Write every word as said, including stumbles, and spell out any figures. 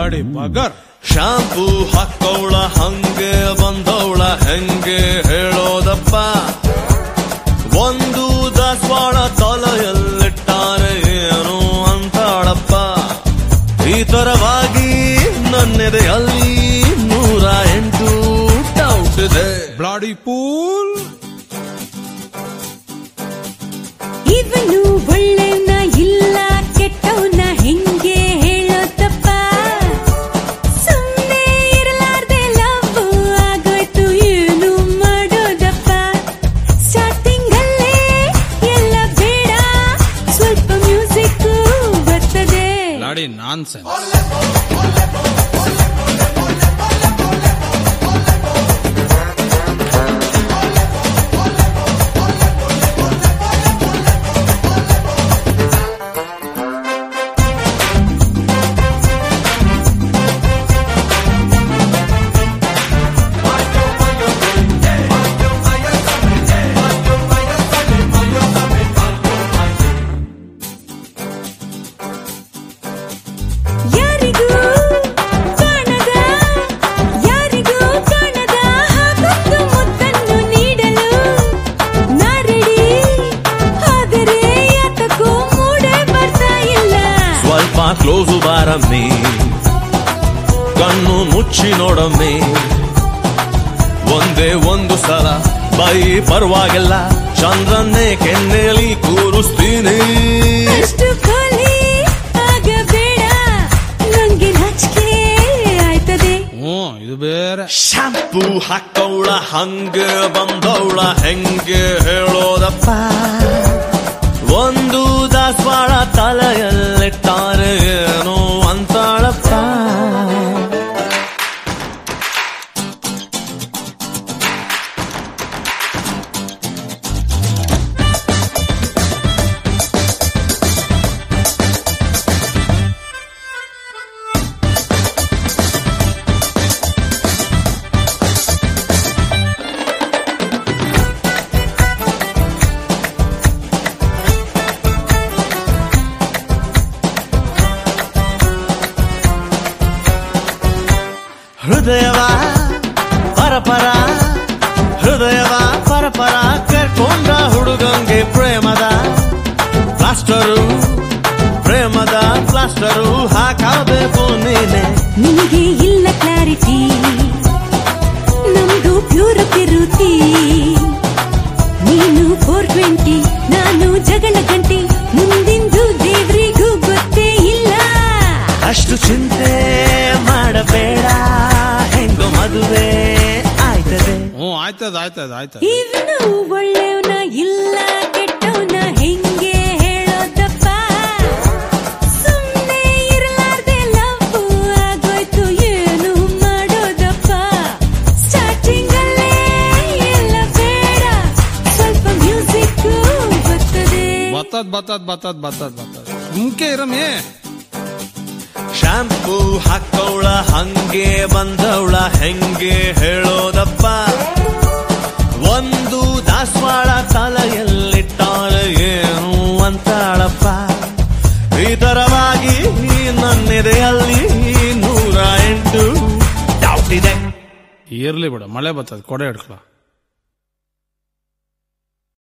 Bloody ಬಗರ್. Shampoo ಹಾಕೋಳ ಹಂಗೆ ಬಂದವಳ ಹೆಂಗೆ ಹೇಳೋದಪ್ಪ, ಒಂದು ದಾಸವಾಳ ತಲೆಯಲ್ಲಿಟ್ಟಾರೆ ಏನು ಅಂತಾಳಪ್ಪ. ಈ ತರವಾಗಿ ನನ್ನೆದೆಯಲ್ಲಿ ನೂರ ಎಂಟು ಡೌಟ್ ಇದೆ. Bloody fool. ಇವನು ಒಳ್ಳೆವನ ಇಲ್ಲ ಕೆಟ್ಟವನ ಹೆಂಗೆ ಹೇಳೋದಪ್ಪ, ಸುಮ್ಮನೆ ಇರಲಾರ್ದೆ ಲವ್ ಆಗೋಯ್ತು ಏನು ಮಾಡೋದಪ್ಪ. ಸ್ಟಾರ್ಟಿಂಗ್ ಅಲ್ಲೇ ಎಲ್ಲ ಬೇಡ, ಸ್ವಲ್ಪ ಮ್ಯೂಸಿಕ್ ಬರ್ತದೆ. Bloody nonsense. ಯಾರಿಗೂ ಕಾಣದ ಯಾರಿಗೂ ಕಾಣದ ಹಾಗೊಂದು ಮುತ್ತನ್ನು ನೀಡಲು ನಾರೆಡಿ, ಆದರೆ ಯಾತಕ್ಕೂ ಮೂಡೆ ಬರ್ತಾ ಇಲ್ಲ. ಸ್ವಲ್ಪ ಕ್ಲೋಸು ಬಾರಮ್ಮಿ, ಕಣ್ಣು ಮುಚ್ಚಿ ನೋಡಮ್ಮಿ, ಒಂದೇ ಒಂದು ಸಲ ಬೈ ಪರವಾಗಿಲ್ಲ, ಚಂದ್ರನ್ನೇ ಕೆನ್ನೆಲಿ ಕೂರಿಸ್ತೀನಿ. ಅಷ್ಟು ಖಾಲಿ ಆಗಬೇಡ, ನಂಗೆ ನಾಚಿಕೆ ಆಯ್ತದೆ. ಹ್ಮ್ ಇದು ಬೇರೆ. ಶಾಂಪೂ ಹಾಕವಳ ಹಂಗೆ ಬಂದವಳ ಹೆಂಗೆ ಹೇಳೋದಪ್ಪ, ಒಂದು ದಾಸವಾಳ ತಲೆಯಲ್ಲಿಟ್ಟಾರೆ ಏನು ಅಂತಾಳಪ್ಪ. ಹೃದಯವ ಪರಪರ ಹೃದಯವ ಪರಪರ ಕರ್ಕೊಂಡ ಹುಡುಗಂಗೆ ಪ್ರೇಮದ ಪ್ಲಾಸ್ಟರು, ಪ್ರೇಮದ ಪ್ಲಾಸ್ಟರು ಹಾಕಬೇಕು ನೀನೆ. ನಿನಗೆ ಇಲ್ಲ ಕ್ಲಾರಿಟಿ, ನಮ್ದು ಪ್ಯೂರ್ ಪಿರುತಿ. ನೀನು ಫೋರ್ ಟ್ವೆಂಟಿ, ನಾನು ಜಗಳ ಗಂಟೆ, ಮುಂದಿಂದು ದೇವ್ರಿಗೂ ಗೊತ್ತೇ ಇಲ್ಲ. ಅಷ್ಟು ಚಿಂತೆ ಮಾಡಬೇಡ, ಹೆಂಗೋ ಮದುವೆ ಆಯ್ತದೆ. ಹ್ಞೂ ಆಯ್ತದ ಆಯ್ತದ ಆಯ್ತದ. ಇವನು ಒಳ್ಳೆವನ ಇಲ್ಲ ಕೆಟ್ಟವನ ಹೆಂಗೆ ಹೇಳೋದಪ್ಪ, ಸುಮ್ಮನೆ ಇರಲಾರ್ದೆ ಲವ್ ಆಗೋಯ್ತು ಏನು ಮಾಡೋದಪ್ಪ. ಸ್ಟಾರ್ಟಿಂಗ್ ಅಲ್ಲೇ ಎಲ್ಲ ಬೇಡ, ಸ್ವಲ್ಪ ಮ್ಯೂಸಿಕ್ ಬರ್ತದೆ. ಬತ್ತದ್ ಬತ್ತದ್ ಬತ್ತದ್ ಬತ್ತದ್ ಬತ್ತದ್ ಸುಮ್ಕೆ ಇರಮಿ. ಶಾಂಪೂ ಹಾಕವಳ ಹಂಗೆ ಬಂದವಳ ಹೆಂಗೆ ಹೇಳೋದಪ್ಪ, ಒಂದು ದಾಸವಾಳ ತಲೆಯಲ್ಲಿಟ್ಟಾಳೆ ಏನು ಅಂತಾಳಪ್ಪ. ಈ ತರವಾಗಿ ನನ್ನೆದೆಯಲ್ಲಿ ನೂರ ಎಂಟು ಡೌಟ್ ಇದೆ. ಇರ್ಲಿ ಬಿಡ, ಮಳೆ ಬರ್ತದ, ಕೊಡೆ ಹಿಡ್ಕೊಳ.